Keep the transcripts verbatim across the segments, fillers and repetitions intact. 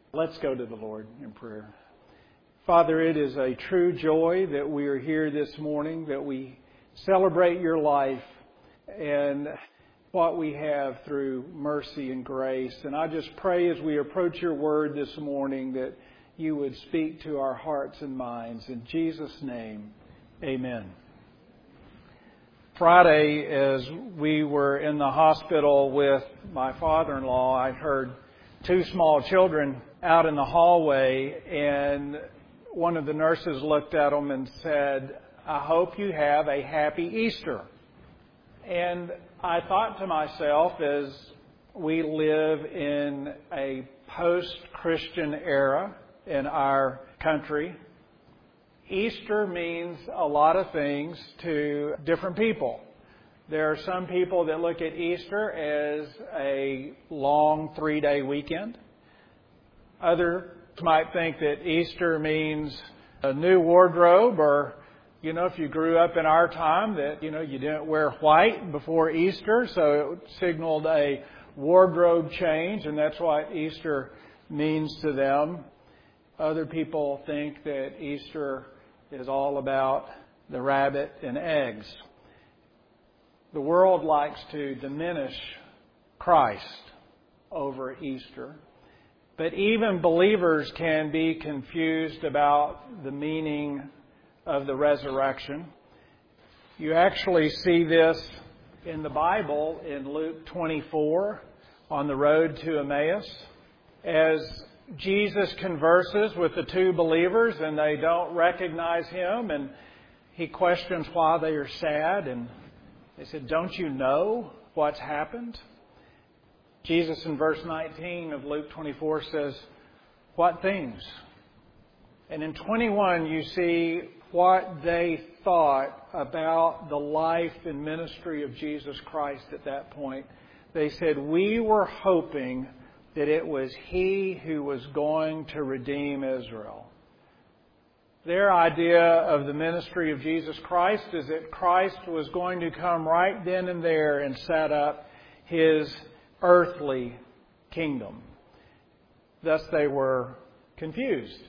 Let's go to the Lord in prayer. Father, it is a true joy that we are here this morning, that we celebrate your life and what we have through mercy and grace. And I just pray as we approach your word this morning that you would speak to our hearts and minds. In Jesus' name, amen. Friday, as we were in the hospital with my father-in-law, I heard two small children out in the hallway, and one of the nurses looked at them and said, "I hope you have a happy Easter." And I thought to myself, as we live in a post-Christian era in our country, Easter means a lot of things to different people. There are some people that look at Easter as a long three-day weekend. Others might think that Easter means a new wardrobe, or, you know, if you grew up in our time, that, you know, you didn't wear white before Easter, so it signaled a wardrobe change, and that's what Easter means to them. Other people think that Easter is all about the rabbit and eggs. The world likes to diminish Christ over Easter. But even believers can be confused about the meaning of the resurrection. You actually see this in the Bible in Luke twenty-four on the road to Emmaus, as Jesus converses with the two believers and they don't recognize him, and he questions why they are sad, and they said, "Don't you know what's happened?" Jesus in verse nineteen of Luke twenty-four says, "What things?" And in twenty-one you see what they thought about the life and ministry of Jesus Christ at that point. They said, "We were hoping that it was He who was going to redeem Israel." Their idea of the ministry of Jesus Christ is that Christ was going to come right then and there and set up His earthly kingdom. Thus they were confused.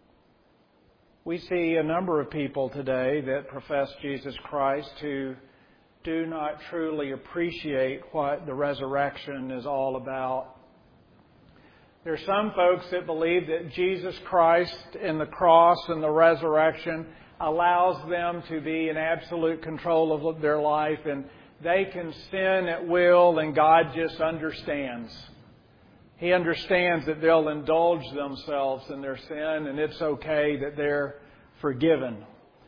We see a number of people today that profess Jesus Christ who do not truly appreciate what the resurrection is all about. There are some folks that believe that Jesus Christ and the cross and the resurrection allows them to be in absolute control of their life, and they can sin at will, and God just understands. He understands that they'll indulge themselves in their sin, and it's okay that they're forgiven.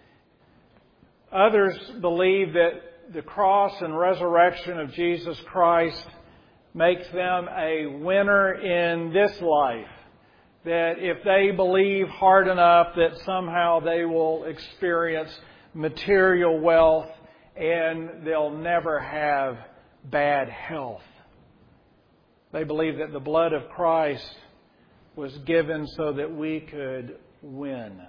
Others believe that the cross and resurrection of Jesus Christ makes them a winner in this life. That if they believe hard enough, that somehow they will experience material wealth and they'll never have bad health. They believe that the blood of Christ was given so that we could win.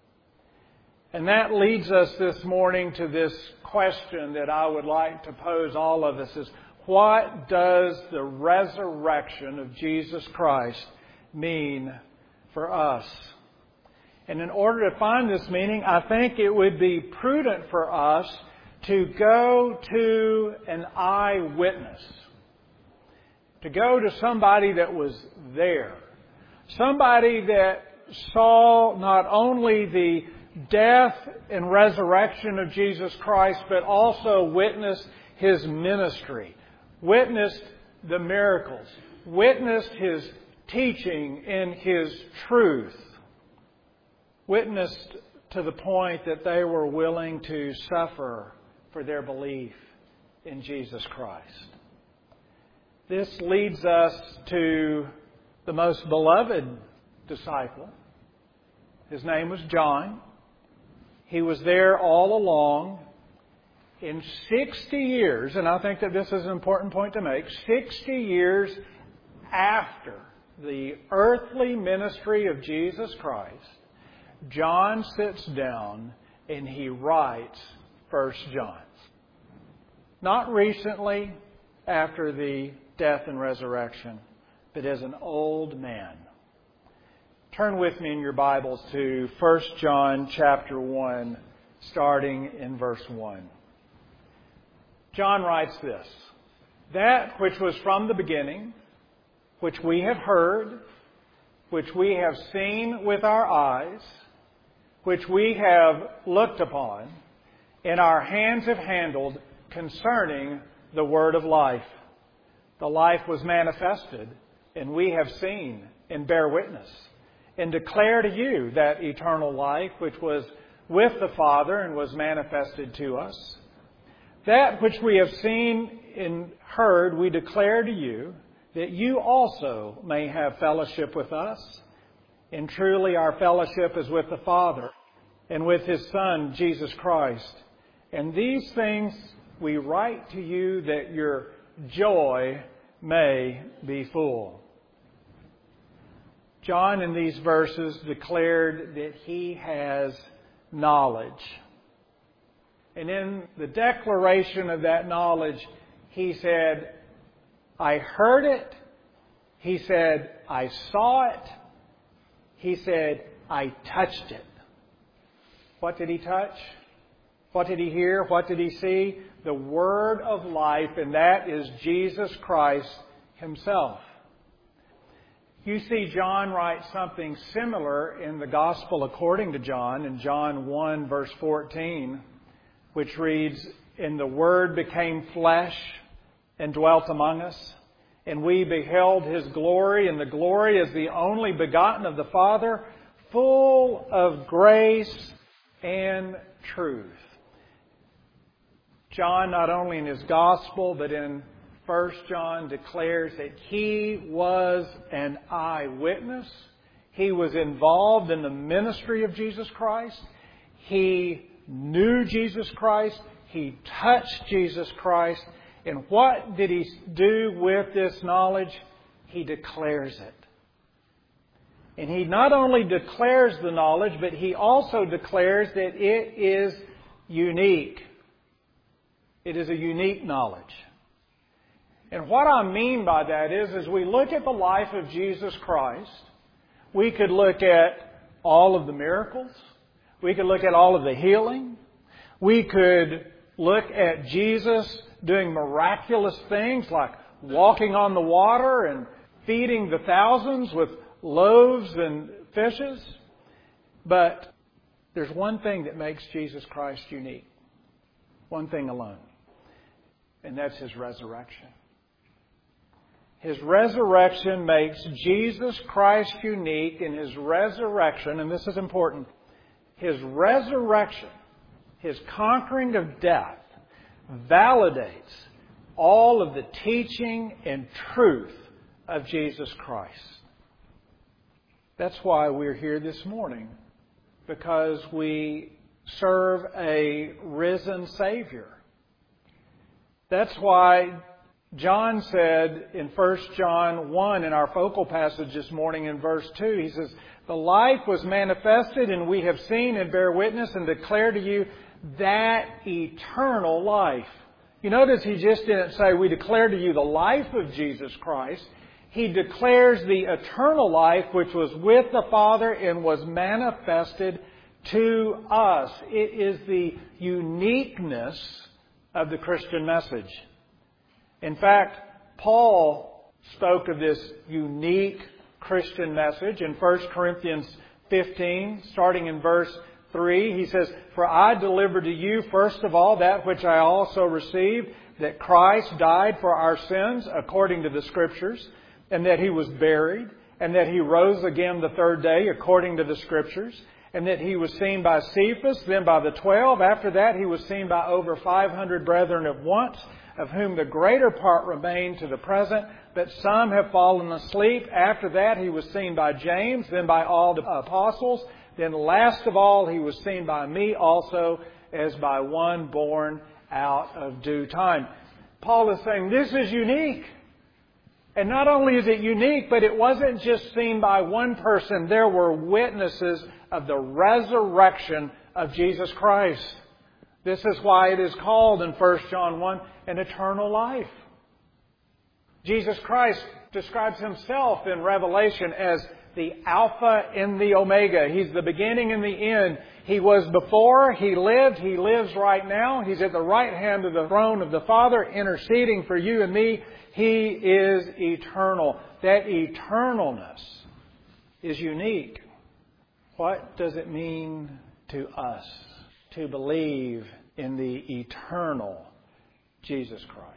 And that leads us this morning to this question that I would like to pose all of us is, what does the resurrection of Jesus Christ mean for us? And in order to find this meaning, I think it would be prudent for us to go to an eyewitness. To go to somebody that was there. Somebody that saw not only the death and resurrection of Jesus Christ, but also witnessed His ministry. Witnessed the miracles. Witnessed His teaching in His truth. Witnessed to the point that they were willing to suffer for their belief in Jesus Christ. This leads us to the most beloved disciple. His name was John. He was there all along. In sixty years, and I think that this is an important point to make, sixty years after the earthly ministry of Jesus Christ, John sits down and he writes First John. Not recently after the death and resurrection, but as an old man. Turn with me in your Bibles to First John chapter one, starting in verse one. John writes this: "That which was from the beginning, which we have heard, which we have seen with our eyes, which we have looked upon, and our hands have handled concerning the word of life. The life was manifested, and we have seen and bear witness, and declare to you that eternal life which was with the Father and was manifested to us. That which we have seen and heard we declare to you, that you also may have fellowship with us. And truly our fellowship is with the Father and with His Son, Jesus Christ. And these things we write to you that your joy may be full." John in these verses declared that he has knowledge. And in the declaration of that knowledge, he said, "I heard it." He said, "I saw it." He said, "I touched it." What did he touch? What did he hear? What did he see? The Word of life, and that is Jesus Christ Himself. You see John write something similar in the Gospel according to John, in John one verse fourteen, which reads, "And the Word became flesh and dwelt among us, and we beheld His glory, and the glory as the only begotten of the Father, full of grace and truth." John, not only in his Gospel, but in First John, declares that he was an eyewitness. He was involved in the ministry of Jesus Christ. He knew Jesus Christ. He touched Jesus Christ. And what did he do with this knowledge? He declares it. And he not only declares the knowledge, but he also declares that it is unique. It is a unique knowledge. And what I mean by that is, as we look at the life of Jesus Christ, we could look at all of the miracles. We could look at all of the healing. We could look at Jesus doing miraculous things like walking on the water and feeding the thousands with loaves and fishes. But there's one thing that makes Jesus Christ unique. One thing alone. And that's His resurrection. His resurrection makes Jesus Christ unique, in His resurrection, and this is important, His resurrection, His conquering of death, validates all of the teaching and truth of Jesus Christ. That's why we're here this morning, because we serve a risen Savior. That's why John said in First John one, in our focal passage this morning in verse two, he says, "The life was manifested, and we have seen and bear witness and declare to you that eternal life." You notice he just didn't say, "We declare to you the life of Jesus Christ." He declares the eternal life which was with the Father and was manifested to us. It is the uniqueness of the Christian message. In fact, Paul spoke of this unique Christian message in First Corinthians fifteen, starting in verse three. He says, "For I delivered to you first of all that which I also received, that Christ died for our sins according to the Scriptures, and that He was buried, and that He rose again the third day according to the Scriptures, and that He was seen by Cephas, then by the twelve. After that He was seen by over five hundred brethren at once, of whom the greater part remain to the present, but some have fallen asleep. After that He was seen by James, then by all the apostles. Then last of all He was seen by me also, as by one born out of due time." Paul is saying this is unique. And not only is it unique, but it wasn't just seen by one person. There were witnesses of the resurrection of Jesus Christ. This is why it is called in First John one an eternal life. Jesus Christ describes Himself in Revelation as the Alpha and the Omega. He's the beginning and the end. He was before, He lived, He lives right now. He's at the right hand of the throne of the Father, interceding for you and me. He is eternal. That eternalness is unique. What does it mean to us to believe in the eternal Jesus Christ?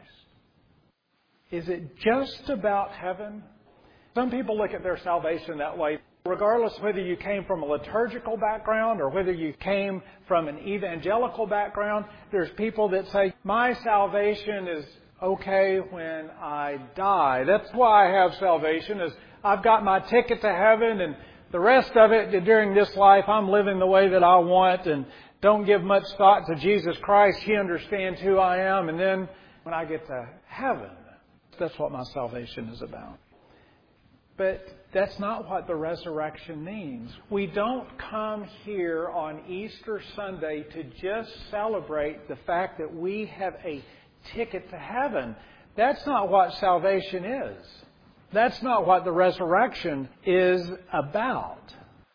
Is it just about heaven? Some people look at their salvation that way. Regardless whether you came from a liturgical background or whether you came from an evangelical background, there's people that say, my salvation is okay when I die. That's why I have salvation, is I've got my ticket to heaven, and the rest of it during this life I'm living the way that I want and don't give much thought to Jesus Christ. He understands who I am, and then when I get to heaven, that's what my salvation is about. But that's not what the resurrection means. We don't come here on Easter Sunday to just celebrate the fact that we have a ticket to heaven. That's not what salvation is. That's not what the resurrection is about.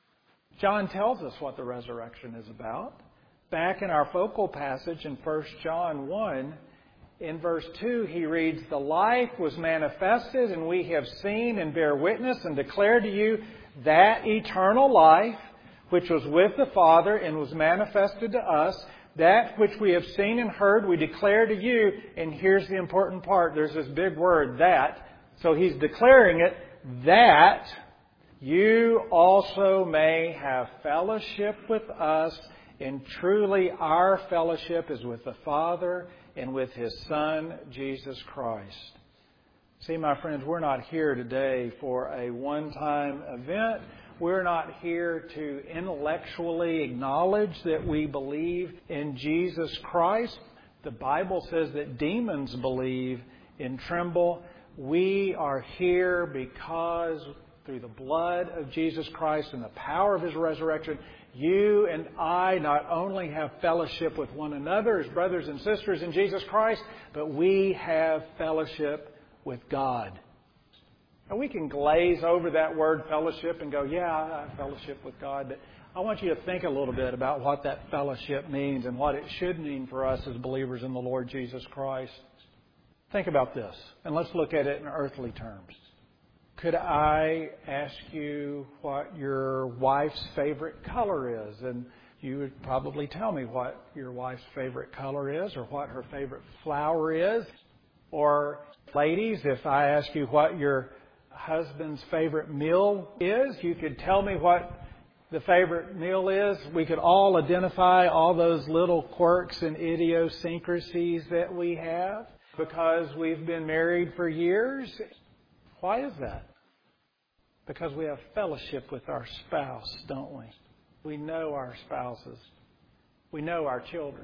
John tells us what the resurrection is about. Back in our focal passage in First John one, in verse two, he reads, the life was manifested, and we have seen and bear witness and declare to you that eternal life which was with the Father and was manifested to us. That which we have seen and heard, we declare to you. And here's the important part. There's this big word, that. So he's declaring it, that you also may have fellowship with us. And truly our fellowship is with the Father and with His Son, Jesus Christ. See, my friends, we're not here today for a one-time event. We're not here to intellectually acknowledge that we believe in Jesus Christ. The Bible says that demons believe and tremble. We are here because through the blood of Jesus Christ and the power of His resurrection, you and I not only have fellowship with one another as brothers and sisters in Jesus Christ, but we have fellowship with God. And we can glaze over that word fellowship and go, yeah, I have fellowship with God. But I want you to think a little bit about what that fellowship means and what it should mean for us as believers in the Lord Jesus Christ. Think about this, and let's look at it in earthly terms. Could I ask you what your wife's favorite color is? And you would probably tell me what your wife's favorite color is or what her favorite flower is. Or, ladies, if I ask you what your husband's favorite meal is, you could tell me what the favorite meal is. We could all identify all those little quirks and idiosyncrasies that we have because we've been married for years. Why is that? Because we have fellowship with our spouse, don't we? We know our spouses. We know our children.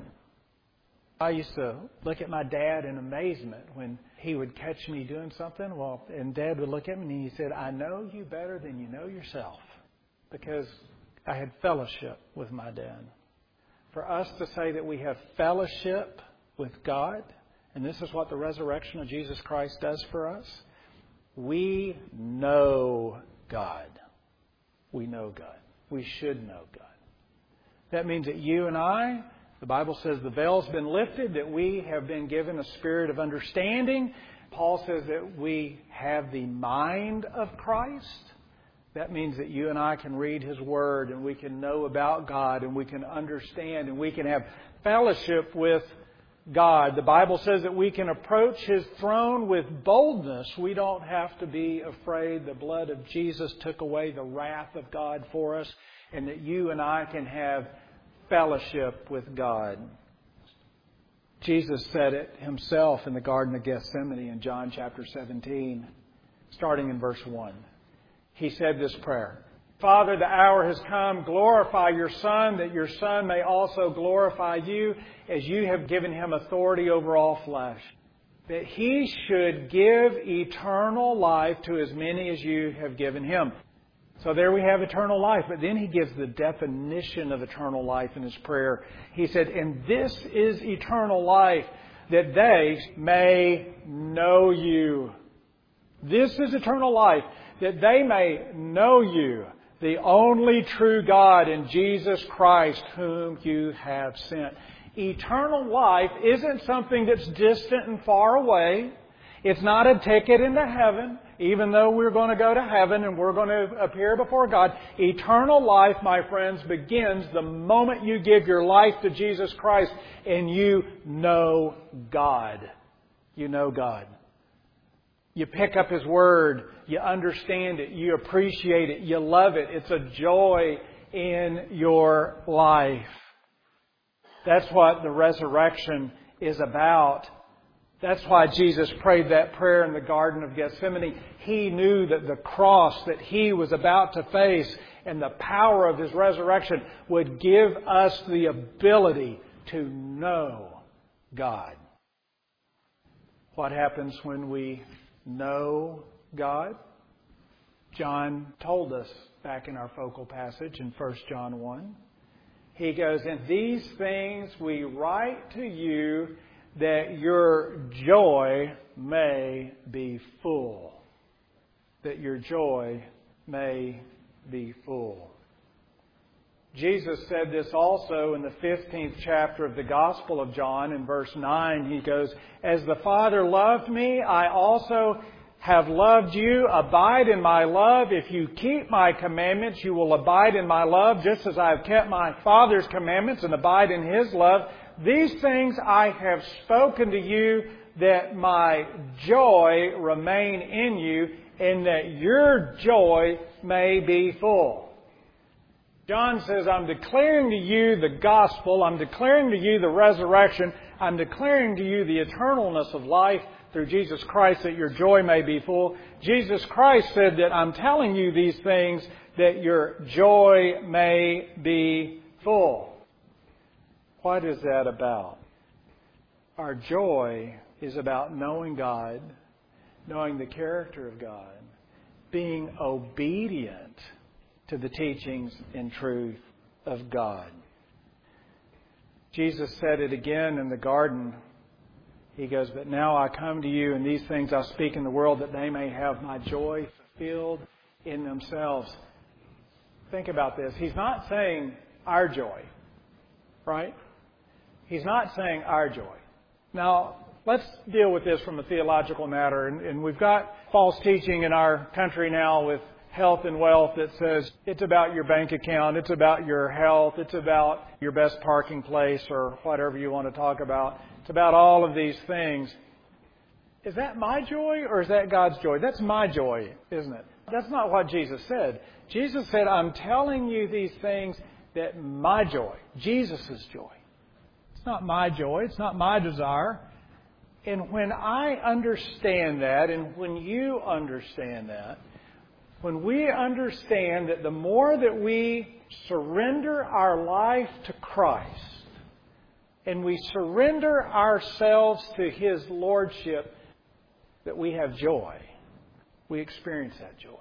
I used to look at my dad in amazement when he would catch me doing something. Well, and Dad would look at me and he said, I know you better than you know yourself. Because I had fellowship with my dad. For us to say that we have fellowship with God, and this is what the resurrection of Jesus Christ does for us, we know God. We know God. We should know God. That means that you and I, the Bible says the veil's been lifted, that we have been given a spirit of understanding. Paul says that we have the mind of Christ. That means that you and I can read His Word and we can know about God and we can understand and we can have fellowship with God. The Bible says that we can approach His throne with boldness. We don't have to be afraid. The blood of Jesus took away the wrath of God for us, and that you and I can have fellowship with God. Jesus said it Himself in the Garden of Gethsemane in John chapter seventeen, starting in verse one. He said this prayer, Father, the hour has come. Glorify your Son, that your Son may also glorify you, as you have given Him authority over all flesh, that He should give eternal life to as many as you have given Him. So there we have eternal life. But then He gives the definition of eternal life in His prayer. He said, and this is eternal life, that they may know you. This is eternal life, that they may know you, the only true God, and Jesus Christ, whom you have sent. Eternal life isn't something that's distant and far away. It's not a ticket into heaven, even though we're going to go to heaven and we're going to appear before God. Eternal life, my friends, begins the moment you give your life to Jesus Christ and you know God. You know God. You pick up His Word. You understand it. You appreciate it. You love it. It's a joy in your life. That's what the resurrection is about. That's why Jesus prayed that prayer in the Garden of Gethsemane. He knew that the cross that He was about to face and the power of His resurrection would give us the ability to know God. What happens when we know God? John told us back in our focal passage in First John one. He goes, "And these things we write to you, that your joy may be full." That your joy may be full. Jesus said this also in the fifteenth chapter of the Gospel of John in verse nine. He goes, "As the Father loved me, I also have loved you. Abide in my love. If you keep my commandments, you will abide in my love, just as I have kept my Father's commandments and abide in His love. These things I have spoken to you, that my joy remain in you, and that your joy may be full." John says, I'm declaring to you the gospel. I'm declaring to you the resurrection. I'm declaring to you the eternalness of life through Jesus Christ, that your joy may be full. Jesus Christ said that I'm telling you these things that your joy may be full. What is that about? Our joy is about knowing God, knowing the character of God, being obedient to the teachings and truth of God. Jesus said it again in the garden. He goes, "But now I come to you, and these things I speak in the world, that they may have my joy fulfilled in themselves." Think about this. He's not saying our joy, right? He's not saying our joy. Now, let's deal with this from a theological matter. And, and we've got false teaching in our country now with health and wealth that says it's about your bank account, it's about your health, it's about your best parking place, or whatever you want to talk about. It's about all of these things. Is that my joy or is that God's joy? That's my joy, isn't it? That's not what Jesus said. Jesus said, I'm telling you these things that my joy, Jesus' joy. It's not my joy. It's not my desire. And when I understand that, and when you understand that, when we understand that the more that we surrender our life to Christ, and we surrender ourselves to His Lordship, that we have joy. We experience that joy.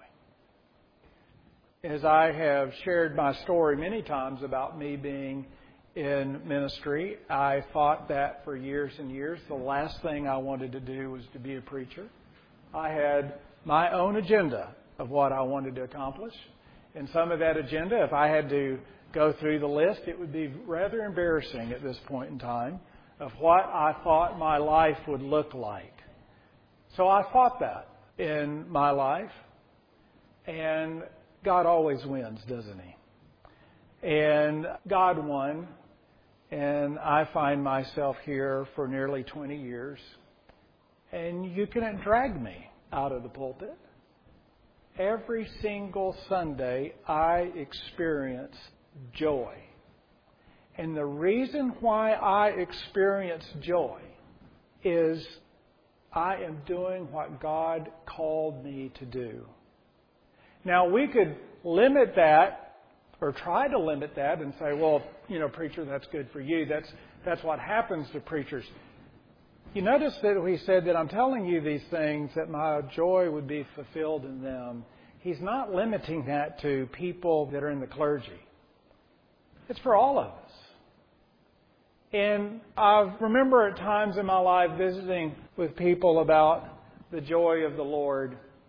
As I have shared my story many times about me being in ministry, I thought that for years and years. The last thing I wanted to do was to be a preacher. I had my own agenda of what I wanted to accomplish. And some of that agenda, if I had to go through the list, it would be rather embarrassing at this point in time of what I thought my life would look like. So I fought that in my life. And God always wins, doesn't He? And God won. And I find myself here for nearly twenty years. And you cannot drag me out of the pulpit. Every single Sunday, I experience joy. And the reason why I experience joy is I am doing what God called me to do. Now, we could limit that, or try to limit that, and say, well, you know, preacher, that's good for you. That's, that's what happens to preachers. You notice that he said that I'm telling you these things that my joy would be fulfilled in them. He's not limiting that to people that are in the clergy. It's for all of us. And I remember at times in my life visiting with people about the joy of the Lord.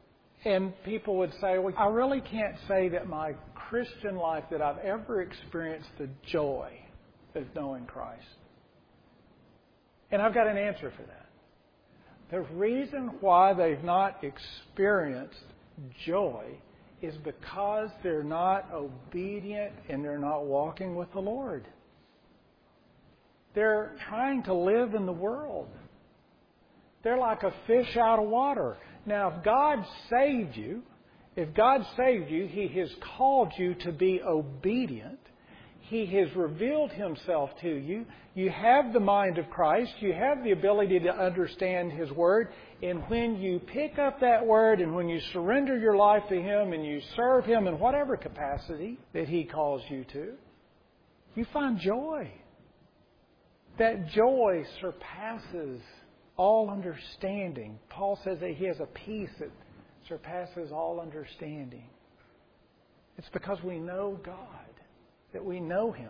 And people would say, well, I really can't say that my Christian life that I've ever experienced the joy of knowing Christ. And I've got an answer for that. The reason why they've not experienced joy is because they're not obedient and they're not walking with the Lord. They're trying to live in the world. They're like a fish out of water. Now, if God saved you, if God saved you, He has called you to be obedient. He has revealed Himself to you. You have the mind of Christ. You have the ability to understand His Word. And when you pick up that Word and when you surrender your life to Him and you serve Him in whatever capacity that He calls you to, you find joy. That joy surpasses all understanding. Paul says that he has a peace that surpasses all understanding. It's because we know God, that we know Him.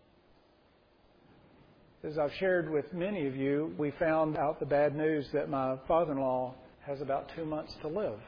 As I've shared with many of you, we found out the bad news that my father-in-law has about two months to live.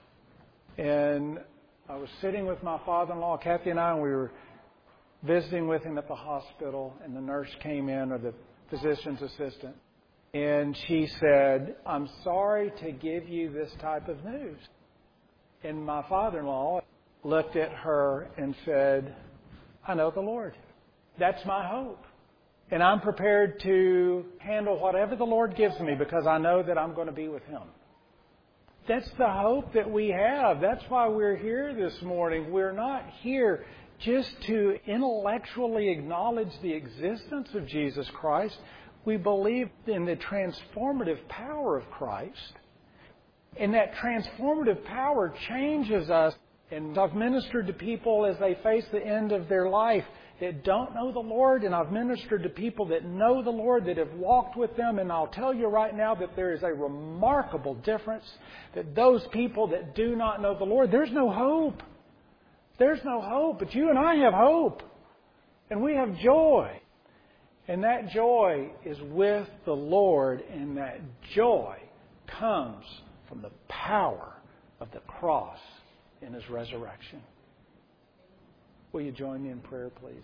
And I was sitting with my father-in-law, Kathy and I, and we were visiting with him at the hospital, and the nurse came in, or the physician's assistant. And she said, I'm sorry to give you this type of news. And my father-in-law looked at her and said, I know the Lord. That's my hope. And I'm prepared to handle whatever the Lord gives me because I know that I'm going to be with Him. That's the hope that we have. That's why we're here this morning. We're not here just to intellectually acknowledge the existence of Jesus Christ. We believe in the transformative power of Christ. And that transformative power changes us. And I've ministered to people as they face the end of their life that don't know the Lord. And I've ministered to people that know the Lord, that have walked with them. And I'll tell you right now that there is a remarkable difference. That those people that do not know the Lord, there's no hope. There's no hope. But you and I have hope. And we have joy. And that joy is with the Lord, and that joy comes from the power of the cross in His resurrection. Will you join me in prayer, please?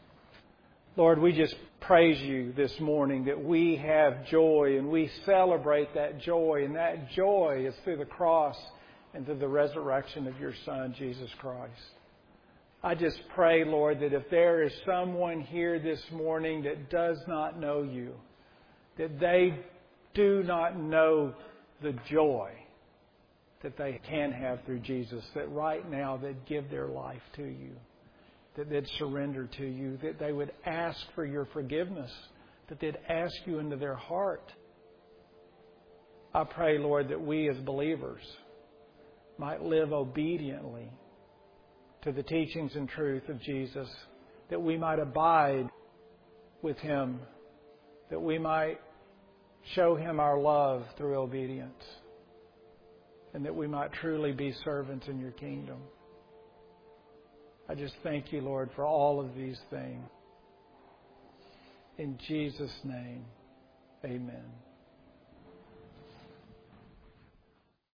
Lord, we just praise You this morning that we have joy, and we celebrate that joy, and that joy is through the cross and through the resurrection of Your Son, Jesus Christ. I just pray, Lord, that if there is someone here this morning that does not know You, that they do not know the joy that they can have through Jesus, that right now they'd give their life to You, that they'd surrender to You, that they would ask for Your forgiveness, that they'd ask You into their heart. I pray, Lord, that we as believers might live obediently to the teachings and truth of Jesus, that we might abide with Him, that we might show Him our love through obedience, and that we might truly be servants in Your kingdom. I just thank You, Lord, for all of these things. In Jesus' name, amen.